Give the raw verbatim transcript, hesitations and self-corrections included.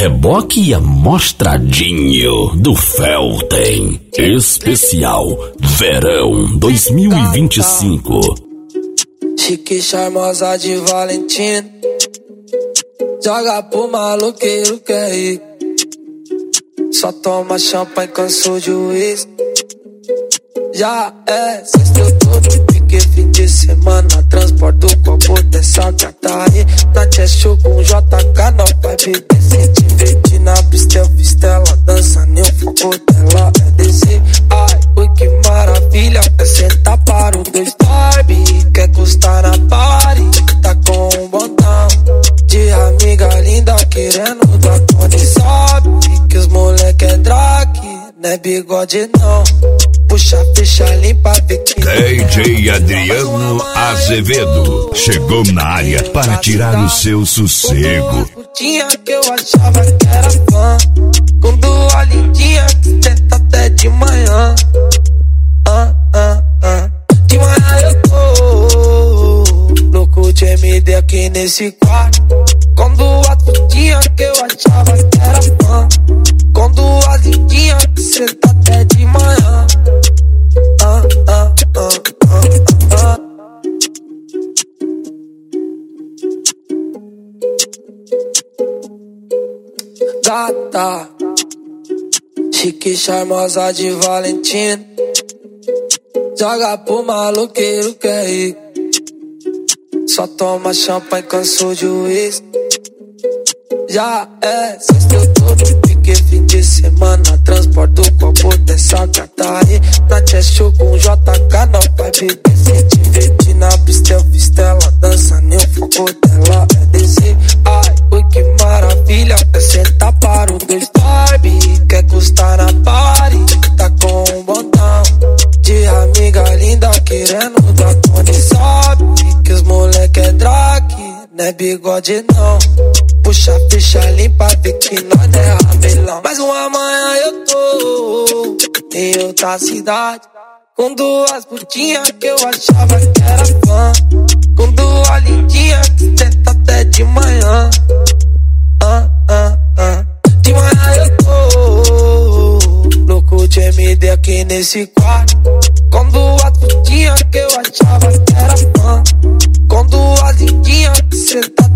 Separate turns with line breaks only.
reboque e amostradinho do Felten. Especial Verão dois mil e vinte e cinco.
Chique charmosa de Valentina, joga pro maloqueiro que é rico. Só toma champanhe, cansou de uísque. Já é sexta, outubro, pique fim de semana. Transporta o copo dessa gata aí. Na Cheshire com J K, não vai beber. Se divertir na pistel, pistela. Dança nem o fogo dela é descer. Ai, ui, que maravilha. É sentar para o dois Barbie. Quer custar na party, tá com um botão de amiga linda querendo dar conta. Sabe que os moleque é drag, não é bigode não. Puxa, fecha, limpa, biquíni.
D J Adriano Azevedo chegou na área para tirar o seu sossego.
Tinha que eu achava que era fã, com duas lindinhas que tenta até de manhã. Ah, ah, ah. De manhã eu tô louco de M D aqui nesse quarto, com duas putinhas que eu achava que era fã, com duas lindinhas que senta até de manhã. Ah, ah, ah, ah, ah. Gata, chique charmosa de Valentina, joga pro maloqueiro que é rico. Só toma champanhe, cansou de uísque. Já é sexta, outubro, pique fim de semana. Transporta o copo dessa gata aí. Na Cheshire com J K, não vai beber. Se divertir na pistel, pistela. Dança nem o fogo dela é descer. Ai, ui, que maravilha. É sentar para o dois Barbie. Quer custar na party, tá com um botão de amiga linda querendo dar conta. Sabe que os moleque é drag, não é bigode não. Puxa, fecha, limpa, vê que nós não é rabelão. Mas uma manhã eu tô em outra cidade, com duas putinhas que eu achava que era fã, com duas lindinhas que tenta até de manhã. Ah, ah, ah. De manhã eu tô louco de M D aqui nesse quarto, com duas putinhas que eu achava que era fã, com duas lindinhas que senta